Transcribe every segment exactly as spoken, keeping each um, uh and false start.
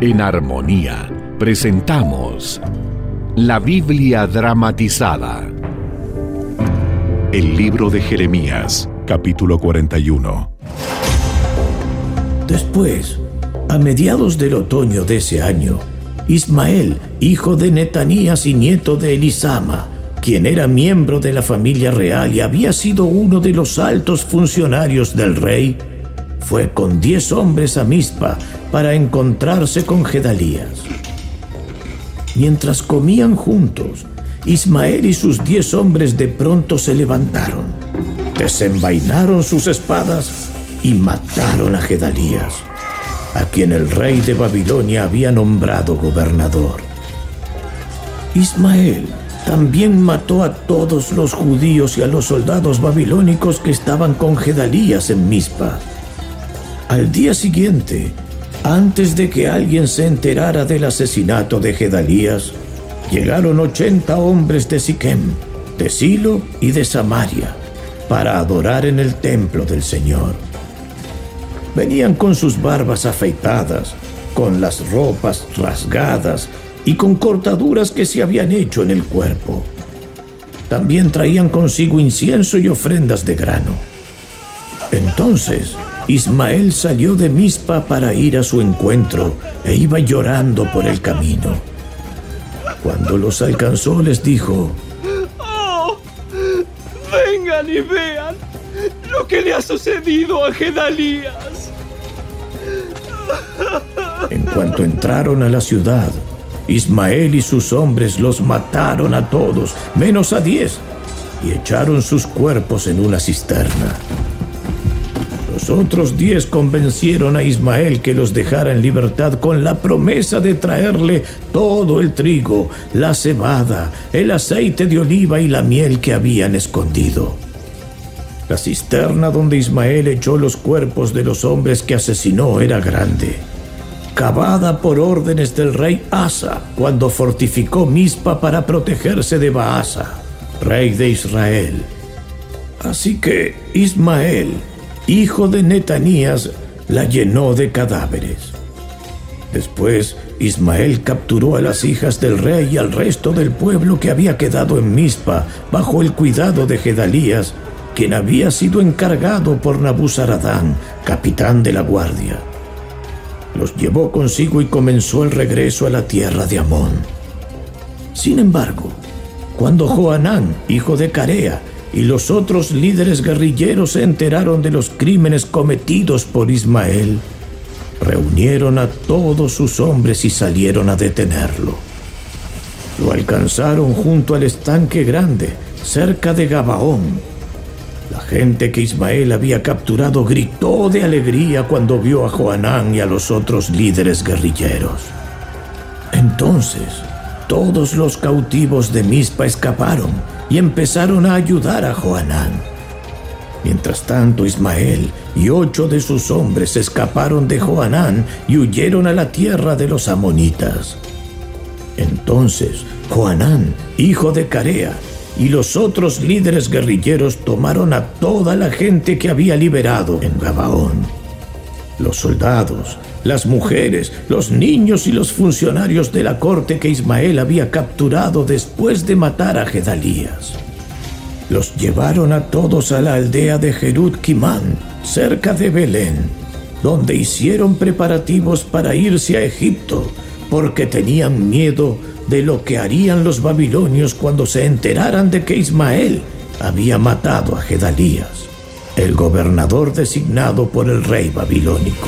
En Armonía presentamos la Biblia dramatizada. El libro de Jeremías, capítulo cuarenta y uno. Después, a mediados del otoño de ese año, Ismael, hijo de Netanías y nieto de Elisama, quien era miembro de la familia real y había sido uno de los altos funcionarios del rey, fue con diez hombres a Mizpa para encontrarse con Gedalías. Mientras comían juntos, Ismael y sus diez hombres de pronto se levantaron, desenvainaron sus espadas y mataron a Gedalías, a quien el rey de Babilonia había nombrado gobernador. Ismael también mató a todos los judíos y a los soldados babilónicos que estaban con Gedalías en Mizpa. Al día siguiente, antes de que alguien se enterara del asesinato de Gedalías, llegaron ochenta hombres de Siquem, de Silo y de Samaria para adorar en el templo del Señor. Venían con sus barbas afeitadas, con las ropas rasgadas y con cortaduras que se habían hecho en el cuerpo. También traían consigo incienso y ofrendas de grano. Entonces Ismael salió de Mizpa para ir a su encuentro e iba llorando por el camino. Cuando los alcanzó, les dijo: ¡Oh! ¡Vengan y vean lo que le ha sucedido a Gedalías! En cuanto entraron a la ciudad, Ismael y sus hombres los mataron a todos, menos a diez, y echaron sus cuerpos en una cisterna. Los otros diez convencieron a Ismael que los dejara en libertad con la promesa de traerle todo el trigo, la cebada, el aceite de oliva y la miel que habían escondido. La cisterna donde Ismael echó los cuerpos de los hombres que asesinó era grande, cavada por órdenes del rey Asa cuando fortificó Mizpa para protegerse de Baasa, rey de Israel. Así que Ismael, hijo de Netanías, la llenó de cadáveres. Después, Ismael capturó a las hijas del rey y al resto del pueblo que había quedado en Mizpa bajo el cuidado de Gedalías, quien había sido encargado por Nabuzaradán, capitán de la guardia. Los llevó consigo y comenzó el regreso a la tierra de Amón. Sin embargo, cuando Johanán, hijo de Carea, y los otros líderes guerrilleros se enteraron de los crímenes cometidos por Ismael, reunieron a todos sus hombres y salieron a detenerlo. Lo alcanzaron junto al estanque grande, cerca de Gabaón. La gente que Ismael había capturado gritó de alegría cuando vio a Johanán y a los otros líderes guerrilleros. Entonces, todos los cautivos de Mizpa escaparon y empezaron a ayudar a Johanán. Mientras tanto, Ismael y ocho de sus hombres escaparon de Johanán y huyeron a la tierra de los amonitas. Entonces, Johanán, hijo de Carea, y los otros líderes guerrilleros tomaron a toda la gente que había liberado en Gabaón. Los soldados, las mujeres, los niños y los funcionarios de la corte que Ismael había capturado después de matar a Gedalías. Los llevaron a todos a la aldea de Jerut Kimán, cerca de Belén, donde hicieron preparativos para irse a Egipto, porque tenían miedo de lo que harían los babilonios cuando se enteraran de que Ismael había matado a Gedalías, el gobernador designado por el rey babilónico.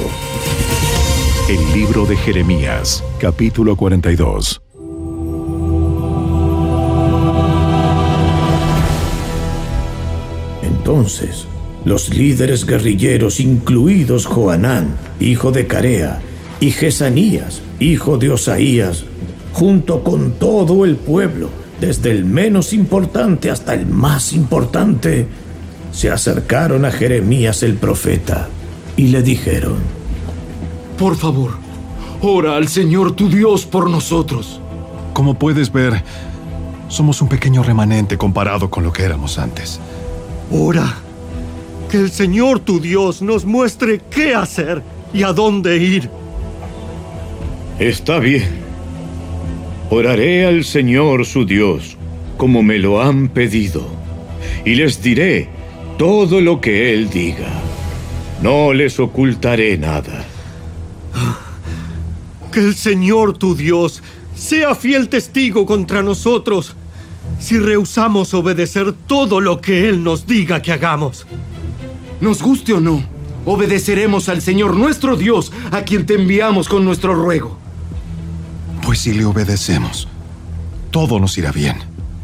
El libro de Jeremías, capítulo cuarenta y dos. Entonces, los líderes guerrilleros, incluidos Johanán, hijo de Carea, y Jesanías, hijo de Osaías, junto con todo el pueblo, desde el menos importante hasta el más importante, se acercaron a Jeremías el profeta y le dijeron: Por favor, ora al Señor tu Dios por nosotros. Como puedes ver, somos un pequeño remanente comparado con lo que éramos antes. Ora, que el Señor tu Dios nos muestre qué hacer y a dónde ir. Está bien. Oraré al Señor su Dios, como me lo han pedido, y les diré todo lo que Él diga. No les ocultaré nada. Que el Señor tu Dios sea fiel testigo contra nosotros si rehusamos obedecer todo lo que Él nos diga que hagamos. Nos guste o no, obedeceremos al Señor nuestro Dios, a quien te enviamos con nuestro ruego. Pues si le obedecemos, todo nos irá bien.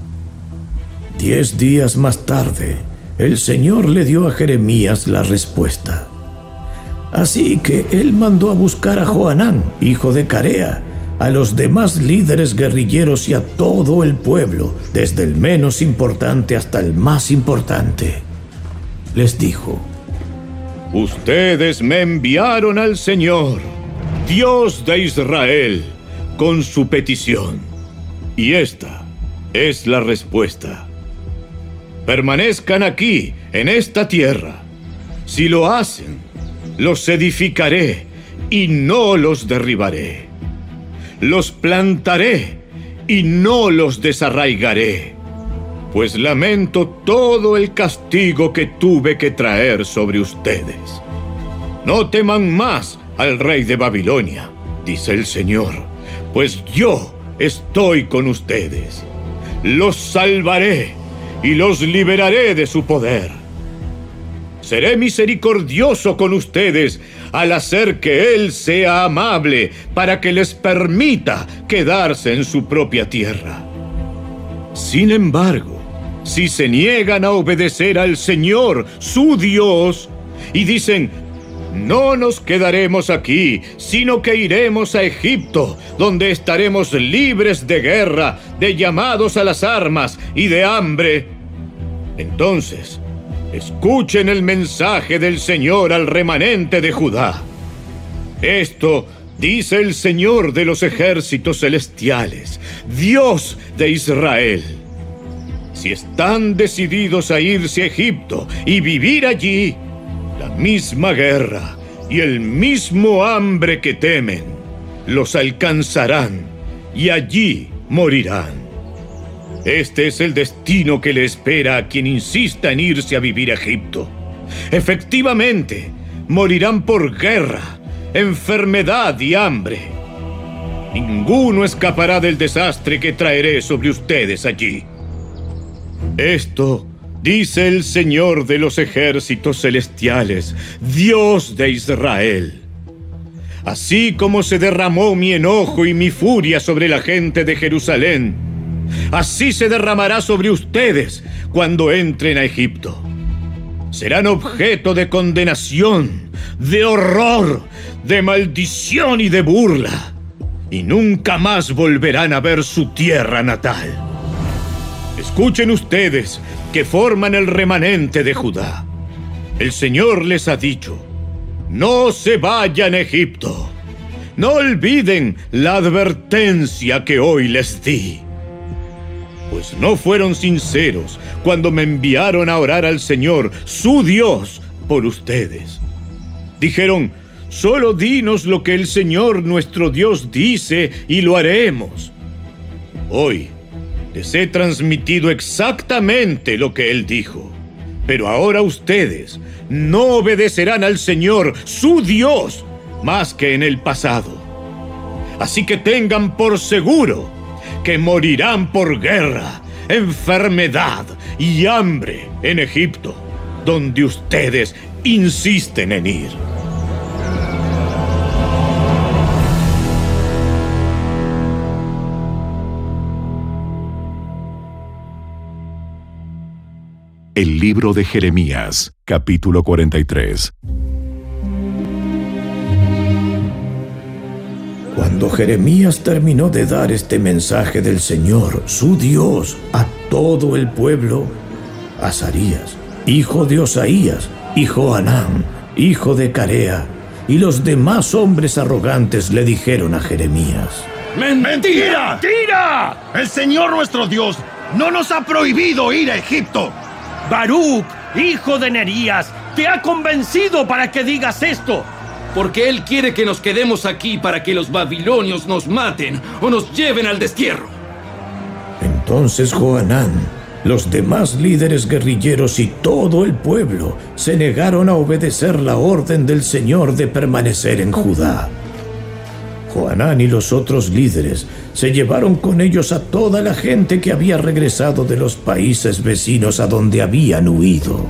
Diez días más tarde, el Señor le dio a Jeremías la respuesta. Así que él mandó a buscar a Johanán, hijo de Carea, a los demás líderes guerrilleros y a todo el pueblo, desde el menos importante hasta el más importante. Les dijo: ustedes me enviaron al Señor, Dios de Israel, con su petición. Y esta es la respuesta. Permanezcan aquí, en esta tierra. Si lo hacen, los edificaré y no los derribaré. Los plantaré y no los desarraigaré, pues lamento todo el castigo que tuve que traer sobre ustedes. No teman más al rey de Babilonia, dice el Señor, pues yo estoy con ustedes. Los salvaré y los liberaré de su poder. Seré misericordioso con ustedes al hacer que Él sea amable para que les permita quedarse en su propia tierra. Sin embargo, si se niegan a obedecer al Señor, su Dios, y dicen: no nos quedaremos aquí, sino que iremos a Egipto, donde estaremos libres de guerra, de llamados a las armas y de hambre, entonces escuchen el mensaje del Señor al remanente de Judá. Esto dice el Señor de los ejércitos celestiales, Dios de Israel. Si están decididos a irse a Egipto y vivir allí, la misma guerra y el mismo hambre que temen los alcanzarán y allí morirán. Este es el destino que le espera a quien insista en irse a vivir a Egipto. Efectivamente, morirán por guerra, enfermedad y hambre. Ninguno escapará del desastre que traeré sobre ustedes allí. Esto dice el Señor de los ejércitos celestiales, Dios de Israel. Así como se derramó mi enojo y mi furia sobre la gente de Jerusalén, así se derramará sobre ustedes cuando entren a Egipto. Serán objeto de condenación, de horror, de maldición y de burla, y nunca más volverán a ver su tierra natal. Escuchen ustedes, que forman el remanente de Judá. El Señor les ha dicho: no se vayan a Egipto. No olviden la advertencia que hoy les di. Pues no fueron sinceros cuando me enviaron a orar al Señor, su Dios, por ustedes. Dijeron: solo dinos lo que el Señor nuestro Dios dice y lo haremos. Hoy les he transmitido exactamente lo que Él dijo, pero ahora ustedes no obedecerán al Señor, su Dios, más que en el pasado. Así que tengan por seguro que morirán por guerra, enfermedad y hambre en Egipto, donde ustedes insisten en ir. El libro de Jeremías, capítulo cuarenta y tres. Cuando Jeremías terminó de dar este mensaje del Señor, su Dios, a todo el pueblo, Azarías, hijo de Osaías, y Johanán, hijo de Carea, y los demás hombres arrogantes le dijeron a Jeremías: ¡Mentira! ¡Mentira! El Señor nuestro Dios no nos ha prohibido ir a Egipto. Baruc, hijo de Nerías, te ha convencido para que digas esto. porque él quiere que nos quedemos aquí para que los babilonios nos maten o nos lleven al destierro. Entonces Johanán, los demás líderes guerrilleros y todo el pueblo se negaron a obedecer la orden del Señor de permanecer en Judá. Johanán y los otros líderes se llevaron con ellos a toda la gente que había regresado de los países vecinos a donde habían huido.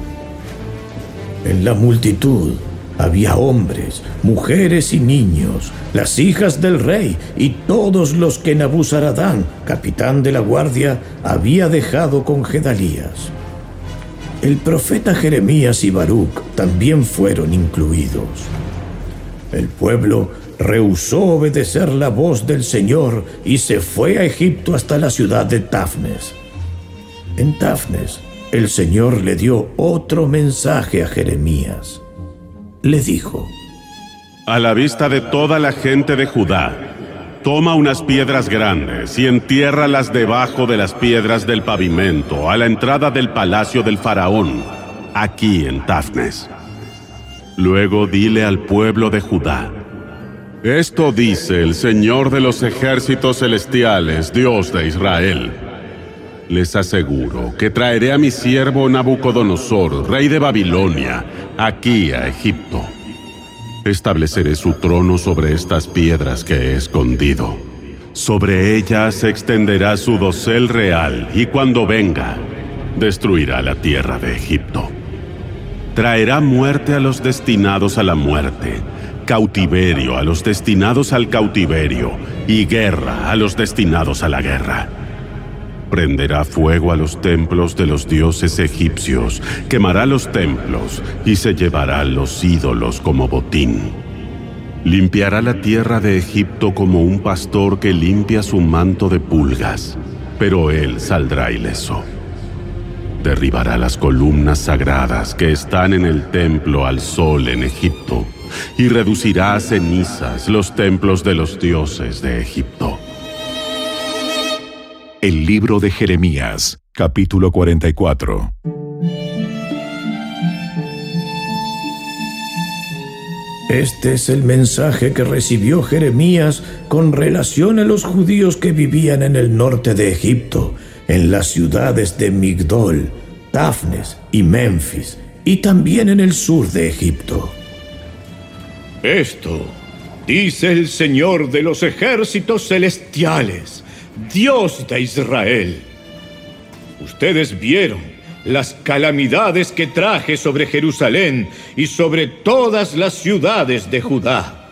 En la multitud había hombres, mujeres y niños, las hijas del rey y todos los que Nabuzaradán, capitán de la guardia, había dejado con Gedalías. El profeta Jeremías y Baruc también fueron incluidos. El pueblo rehusó obedecer la voz del Señor y se fue a Egipto hasta la ciudad de Tafnes. En Tafnes, el Señor le dio otro mensaje a Jeremías. Le dijo: a la vista de toda la gente de Judá, toma unas piedras grandes y entiérralas debajo de las piedras del pavimento, a la entrada del palacio del faraón, aquí en Tafnes. Luego dile al pueblo de Judá: esto dice el Señor de los ejércitos celestiales, Dios de Israel. Les aseguro que traeré a mi siervo Nabucodonosor, rey de Babilonia, aquí a Egipto. Estableceré su trono sobre estas piedras que he escondido. Sobre ellas se extenderá su dosel real, y cuando venga, destruirá la tierra de Egipto. Traerá muerte a los destinados a la muerte, cautiverio a los destinados al cautiverio, y guerra a los destinados a la guerra. Prenderá fuego a los templos de los dioses egipcios, quemará los templos y se llevará los ídolos como botín. Limpiará la tierra de Egipto como un pastor que limpia su manto de pulgas, pero él saldrá ileso. Derribará las columnas sagradas que están en el templo al sol en Egipto, y reducirá a cenizas los templos de los dioses de Egipto. El libro de Jeremías, capítulo cuarenta y cuatro. Este es el mensaje que recibió Jeremías con relación a los judíos que vivían en el norte de Egipto, en las ciudades de Migdol, Tafnes y Memphis, y también en el sur de Egipto. Esto dice el Señor de los ejércitos celestiales, Dios de Israel. Ustedes vieron las calamidades que traje sobre Jerusalén y sobre todas las ciudades de Judá.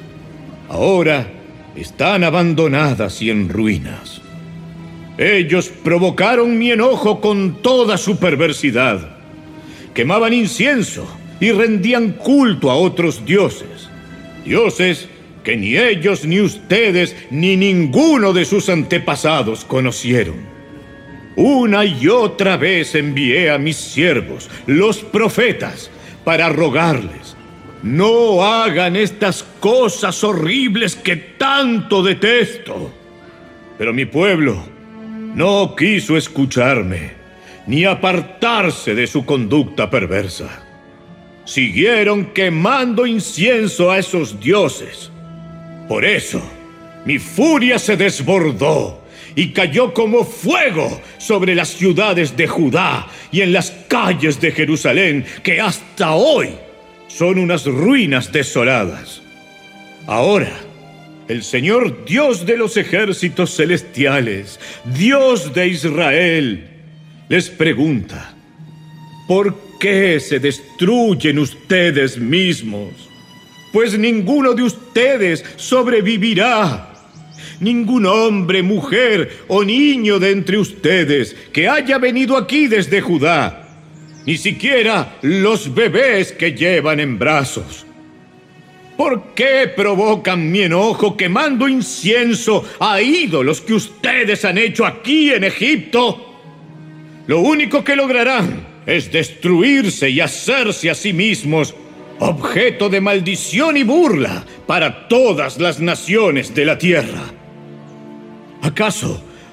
Ahora están abandonadas y en ruinas. Ellos provocaron mi enojo con toda su perversidad. Quemaban incienso y rendían culto a otros dioses, dioses que ni ellos, ni ustedes, ni ninguno de sus antepasados conocieron. Una y otra vez envié a mis siervos, los profetas, para rogarles: no hagan estas cosas horribles que tanto detesto. Pero mi pueblo no quiso escucharme, ni apartarse de su conducta perversa. Siguieron quemando incienso a esos dioses. Por eso, mi furia se desbordó y cayó como fuego sobre las ciudades de Judá y en las calles de Jerusalén, que hasta hoy son unas ruinas desoladas. Ahora, el Señor Dios de los ejércitos celestiales, Dios de Israel, les pregunta: ¿por qué se destruyen ustedes mismos? Pues ninguno de ustedes sobrevivirá. Ningún hombre, mujer o niño de entre ustedes que haya venido aquí desde Judá, ni siquiera los bebés que llevan en brazos. ¿Por qué provocan mi enojo quemando incienso a ídolos que ustedes han hecho aquí en Egipto? Lo único que lograrán es destruirse y hacerse a sí mismos objeto de maldición y burla para todas las naciones de la tierra. ¿Acaso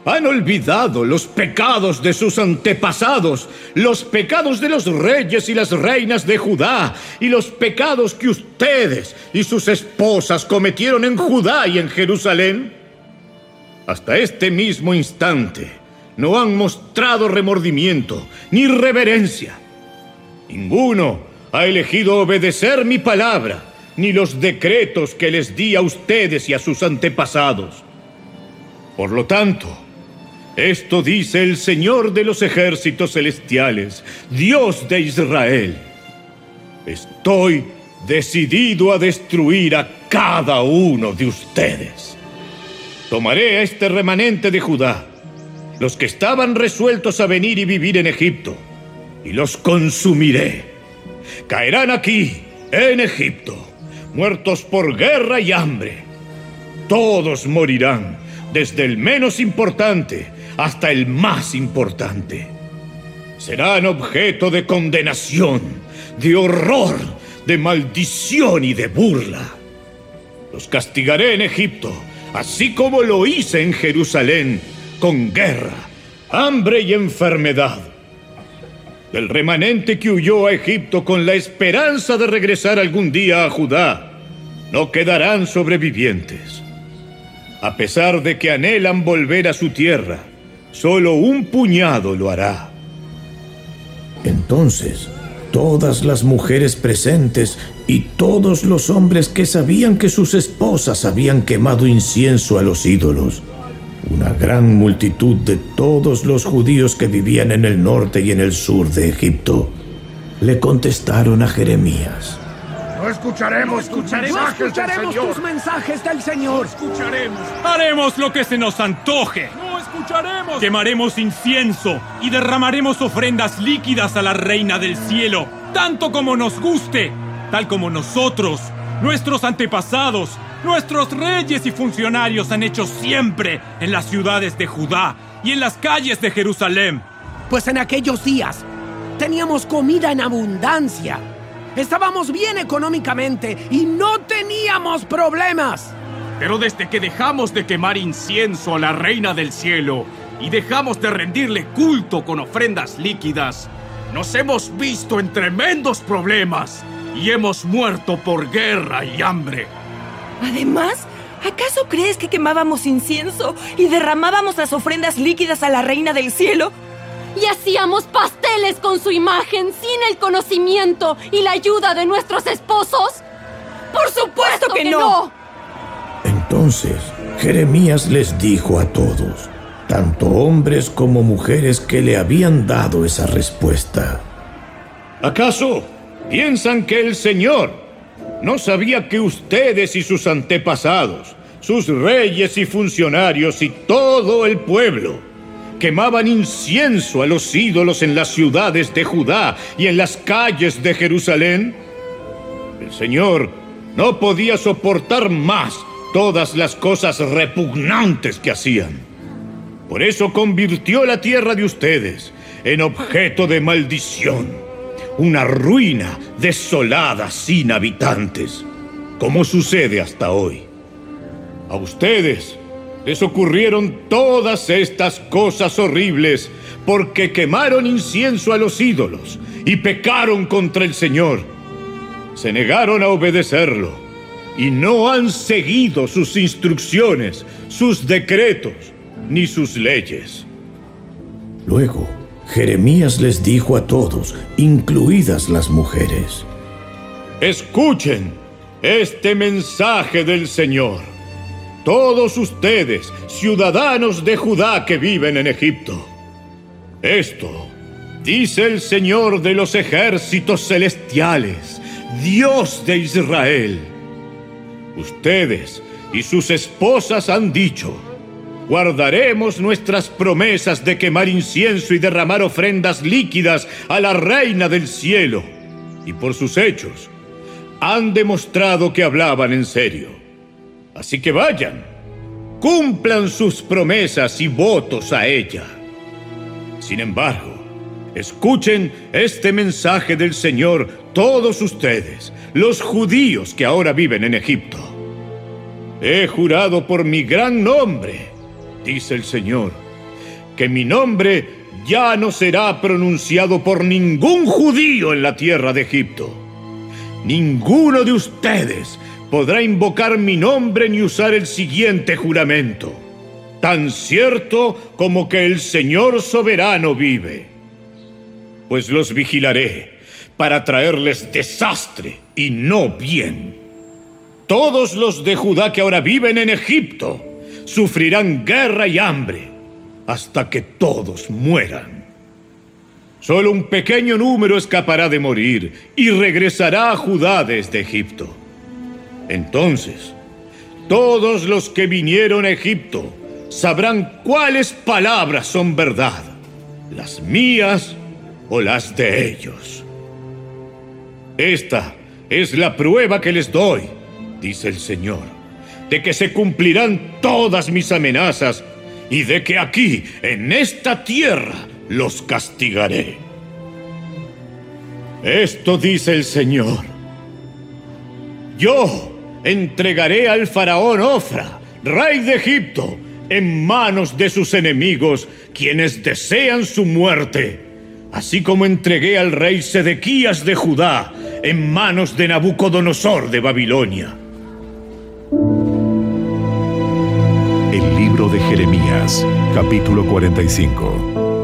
Han olvidado los pecados de sus antepasados, los pecados de los reyes y las reinas de Judá, y los pecados que ustedes y sus esposas cometieron en Judá y en Jerusalén. Hasta este mismo instante no han mostrado remordimiento ni reverencia. Ninguno ha elegido obedecer mi palabra, ni los decretos que les di a ustedes y a sus antepasados. Por lo tanto, esto dice el Señor de los ejércitos celestiales, Dios de Israel: estoy decidido a destruir a cada uno de ustedes. Tomaré a este remanente de Judá, los que estaban resueltos a venir y vivir en Egipto, y los consumiré. Caerán aquí, en Egipto, muertos por guerra y hambre. Todos morirán, desde el menos importante hasta el más importante. Serán objeto de condenación, de horror, de maldición y de burla. Los castigaré en Egipto, así como lo hice en Jerusalén, con guerra, hambre y enfermedad. Del remanente que huyó a Egipto con la esperanza de regresar algún día a Judá, no quedarán sobrevivientes. A pesar de que anhelan volver a su tierra, solo un puñado lo hará. Entonces, todas las mujeres presentes y todos los hombres que sabían que sus esposas habían quemado incienso a los ídolos, una gran multitud de todos los judíos que vivían en el norte y en el sur de Egipto, le contestaron a Jeremías: No escucharemos, no escucharemos, tus, mensajes no escucharemos del tus mensajes del Señor. No escucharemos. Haremos lo que se nos antoje. No escucharemos. Quemaremos incienso y derramaremos ofrendas líquidas a la Reina del Cielo, tanto como nos guste, tal como nosotros, nuestros antepasados, nuestros reyes y funcionarios han hecho siempre en las ciudades de Judá y en las calles de Jerusalén. Pues en aquellos días teníamos comida en abundancia. Estábamos bien económicamente y no teníamos problemas. Pero desde que dejamos de quemar incienso a la Reina del Cielo y dejamos de rendirle culto con ofrendas líquidas, nos hemos visto en tremendos problemas y hemos muerto por guerra y hambre. Además, ¿acaso crees que quemábamos incienso y derramábamos las ofrendas líquidas a la Reina del Cielo? Y hacíamos pasteles con su imagen sin el conocimiento y la ayuda de nuestros esposos. ¡Por supuesto que, que no! no! Entonces, Jeremías les dijo a todos, tanto hombres como mujeres que le habían dado esa respuesta: ¿acaso piensan que el Señor no sabía que ustedes y sus antepasados, sus reyes y funcionarios y todo el pueblo, quemaban incienso a los ídolos en las ciudades de Judá y en las calles de Jerusalén? El Señor no podía soportar más todas las cosas repugnantes que hacían. Por eso convirtió la tierra de ustedes en objeto de maldición, una ruina desolada sin habitantes, como sucede hasta hoy. A ustedes les ocurrieron todas estas cosas horribles porque quemaron incienso a los ídolos y pecaron contra el Señor. Se negaron a obedecerlo y no han seguido sus instrucciones, sus decretos, ni sus leyes. Luego, Jeremías les dijo a todos, incluidas las mujeres: escuchen este mensaje del Señor. Todos ustedes, ciudadanos de Judá que viven en Egipto. Esto dice el Señor de los ejércitos celestiales, Dios de Israel. Ustedes y sus esposas han dicho: guardaremos nuestras promesas de quemar incienso y derramar ofrendas líquidas a la Reina del Cielo. Y por sus hechos han demostrado que hablaban en serio. Así que vayan, cumplan sus promesas y votos a ella. Sin embargo, escuchen este mensaje del Señor, todos ustedes, los judíos que ahora viven en Egipto. He jurado por mi gran nombre, dice el Señor, que mi nombre ya no será pronunciado por ningún judío en la tierra de Egipto. Ninguno de ustedes podrá invocar mi nombre ni usar el siguiente juramento, tan cierto como que el Señor soberano vive. Pues los vigilaré para traerles desastre y no bien. Todos los de Judá que ahora viven en Egipto sufrirán guerra y hambre hasta que todos mueran. Solo un pequeño número escapará de morir y regresará a Judá desde Egipto. Entonces, todos los que vinieron a Egipto sabrán cuáles palabras son verdad, las mías o las de ellos. Esta es la prueba que les doy, dice el Señor, de que se cumplirán todas mis amenazas y de que aquí, en esta tierra, los castigaré. Esto dice el Señor: yo entregaré al faraón Ofra, rey de Egipto, en manos de sus enemigos, quienes desean su muerte, así como entregué al rey Sedequías de Judá en manos de Nabucodonosor de Babilonia. El libro de Jeremías, capítulo cuarenta y cinco.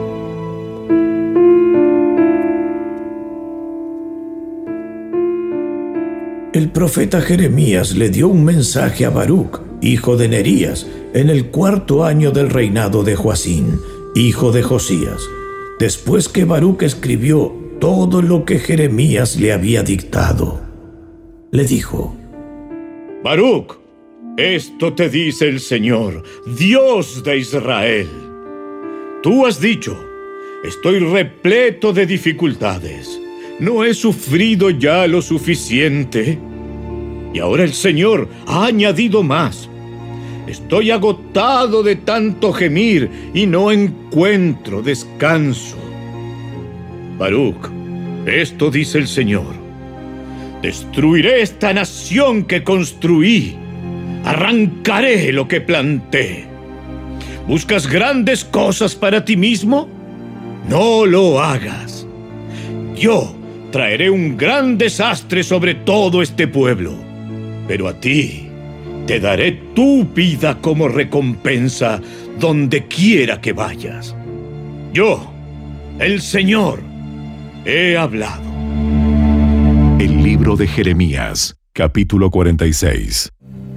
El profeta Jeremías le dio un mensaje a Baruc, hijo de Nerías, en el cuarto año del reinado de Joacín, hijo de Josías, después que Baruc escribió todo lo que Jeremías le había dictado. Le dijo: Baruc, esto te dice el Señor, Dios de Israel. Tú has dicho: estoy repleto de dificultades. ¿No he sufrido ya lo suficiente? Y ahora el Señor ha añadido más. Estoy agotado de tanto gemir y no encuentro descanso. Baruc, esto dice el Señor: destruiré esta nación que construí. Arrancaré lo que planté. ¿Buscas grandes cosas para ti mismo? No lo hagas. Yo traeré un gran desastre sobre todo este pueblo, pero a ti te daré tu vida como recompensa donde quiera que vayas. Yo, el Señor, he hablado. El libro de Jeremías, capítulo cuarenta y seis.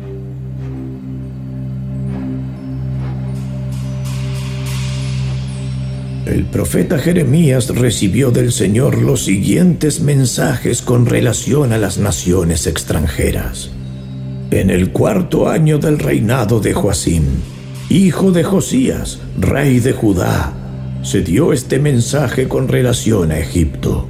El profeta Jeremías recibió del Señor los siguientes mensajes con relación a las naciones extranjeras. En el cuarto año del reinado de Joacín, hijo de Josías, rey de Judá, se dio este mensaje con relación a Egipto.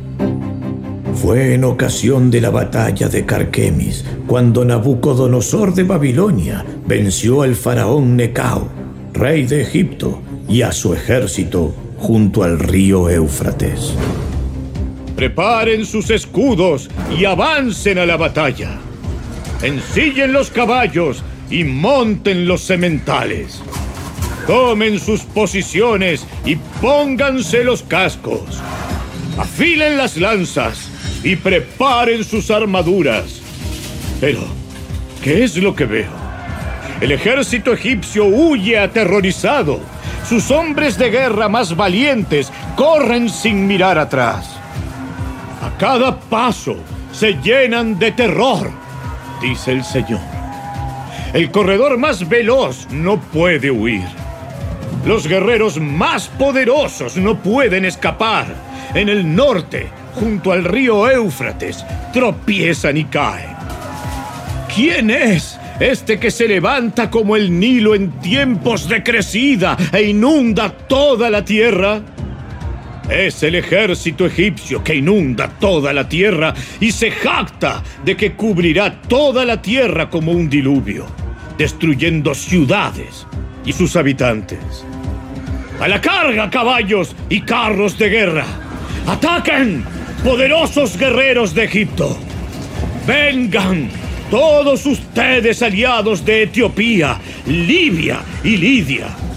Fue en ocasión de la batalla de Carquemis, cuando Nabucodonosor de Babilonia venció al faraón Necao, rey de Egipto, y a su ejército junto al río Éufrates. Preparen sus escudos y avancen a la batalla. Ensillen los caballos y monten los sementales. Tomen sus posiciones y pónganse los cascos. Afilen las lanzas y preparen sus armaduras. Pero, ¿qué es lo que veo? El ejército egipcio huye aterrorizado. Sus hombres de guerra más valientes corren sin mirar atrás. A cada paso se llenan de terror, dice el Señor. El corredor más veloz no puede huir. Los guerreros más poderosos no pueden escapar. En el norte, junto al río Éufrates, tropiezan y caen. ¿Quién es este que se levanta como el Nilo en tiempos de crecida e inunda toda la tierra? Es el ejército egipcio que inunda toda la tierra y se jacta de que cubrirá toda la tierra como un diluvio, destruyendo ciudades y sus habitantes. ¡A la carga, caballos y carros de guerra! ¡Ataquen, poderosos guerreros de Egipto! ¡Vengan, todos ustedes aliados de Etiopía, Libia y Lidia!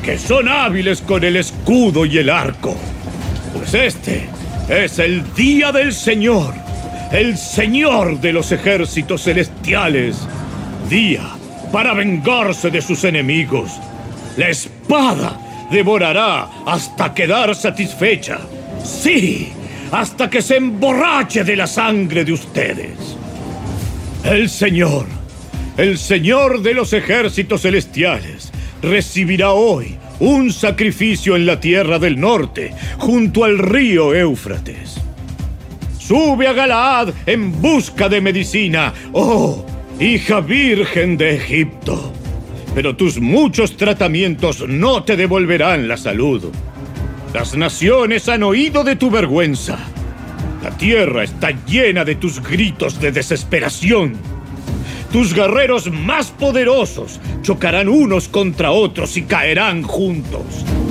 que son hábiles con el escudo y el arco. Pues este es el día del Señor, el Señor de los ejércitos celestiales. Día para vengarse de sus enemigos. La espada devorará hasta quedar satisfecha. Sí, hasta que se emborrache de la sangre de ustedes. El Señor, el Señor de los ejércitos celestiales, recibirá hoy un sacrificio en la tierra del norte, junto al río Éufrates. Sube a Galaad en busca de medicina, oh, hija virgen de Egipto. Pero tus muchos tratamientos no te devolverán la salud. Las naciones han oído de tu vergüenza. La tierra está llena de tus gritos de desesperación. Tus guerreros más poderosos chocarán unos contra otros y caerán juntos.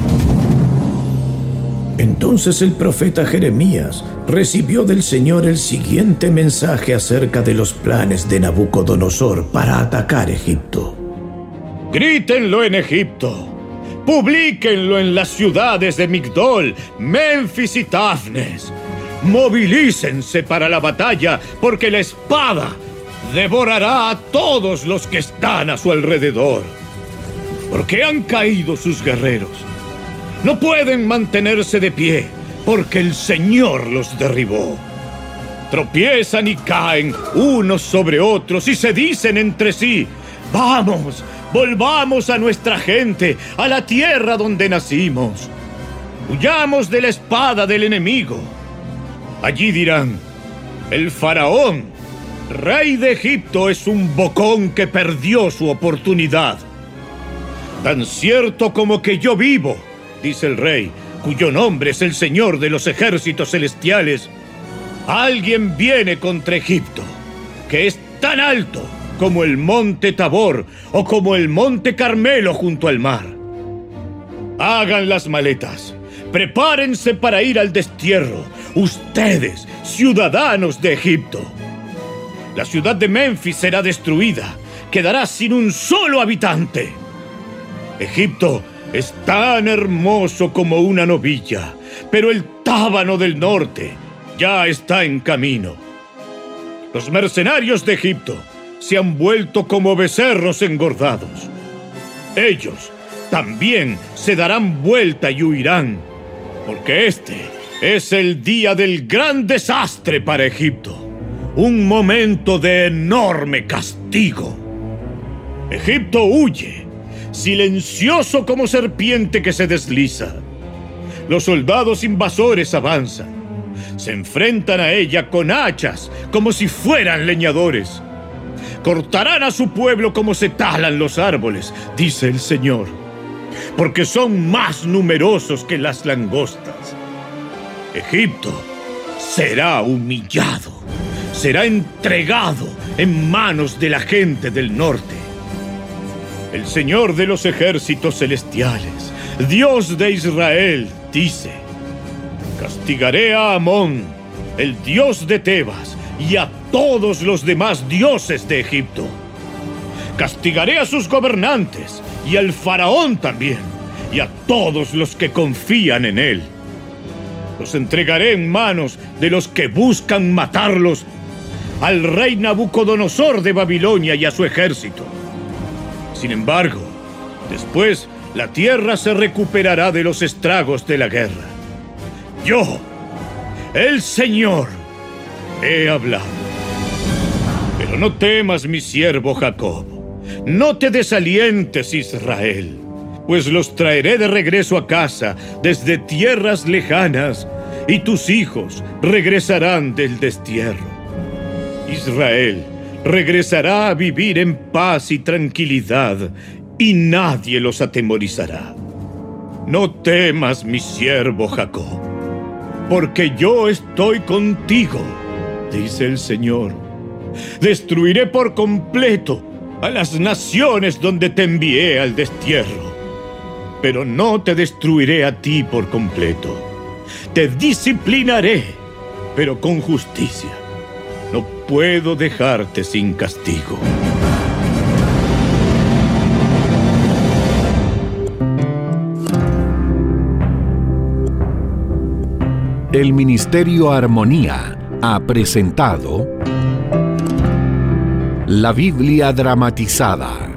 Entonces el profeta Jeremías recibió del Señor el siguiente mensaje acerca de los planes de Nabucodonosor para atacar Egipto. Grítenlo en Egipto. Publíquenlo en las ciudades de Migdol, Menfis y Tafnes. Movilícense para la batalla, porque la espada devorará a todos los que están a su alrededor. Porque han caído sus guerreros. No pueden mantenerse de pie, porque el Señor los derribó. Tropiezan y caen unos sobre otros y se dicen entre sí: ¡vamos! Volvamos a nuestra gente, a la tierra donde nacimos. Huyamos de la espada del enemigo. Allí dirán: el faraón, rey de Egipto, es un bocón que perdió su oportunidad. Tan cierto como que yo vivo, dice el rey, cuyo nombre es el Señor de los ejércitos celestiales, alguien viene contra Egipto, que es tan alto como el monte Tabor o como el monte Carmelo junto al mar. Hagan las maletas, prepárense para ir al destierro, ustedes, ciudadanos de Egipto. La ciudad de Menfis será destruida, quedará sin un solo habitante. Egipto es tan hermoso como una novilla, pero el Tábano del norte ya está en camino. Los mercenarios de Egipto se han vuelto como becerros engordados. Ellos también se darán vuelta y huirán, porque este es el día del gran desastre para Egipto, un momento de enorme castigo. Egipto huye, silencioso como serpiente que se desliza. Los soldados invasores avanzan, se enfrentan a ella con hachas como si fueran leñadores. Cortarán a su pueblo como se talan los árboles, dice el Señor, porque son más numerosos que las langostas. Egipto será humillado, será entregado en manos de la gente del norte. El Señor de los ejércitos celestiales, Dios de Israel, dice: castigaré a Amón, el dios de Tebas, y a todos los demás dioses de Egipto. Castigaré a sus gobernantes y al faraón también, y a todos los que confían en él. Los entregaré en manos de los que buscan matarlos, al rey Nabucodonosor de Babilonia y a su ejército. Sin embargo, después la tierra se recuperará de los estragos de la guerra. Yo, el Señor, he hablado. Pero no temas, mi siervo Jacob. No te desalientes, Israel, pues los traeré de regreso a casa desde tierras lejanas, y tus hijos regresarán del destierro. Israel regresará a vivir en paz y tranquilidad, y nadie los atemorizará. No temas, mi siervo Jacob, porque yo estoy contigo, dice el Señor. Destruiré por completo a las naciones donde te envié al destierro, pero no te destruiré a ti por completo. Te disciplinaré, pero con justicia. No puedo dejarte sin castigo. El Ministerio Armonía ha presentado La Biblia dramatizada.